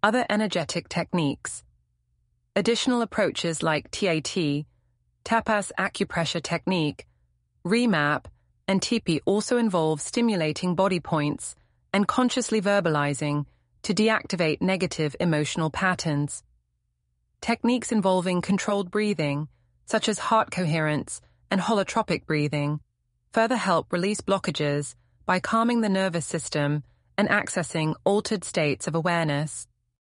Other energetic techniques. Additional approaches like TAT, Tapas acupressure technique, REMAP, and TIPI also involve stimulating body points and consciously verbalizing to deactivate negative emotional patterns. Techniques involving controlled breathing, such as heart coherence and holotropic breathing, further help release blockages by calming the nervous system and accessing altered states of awareness.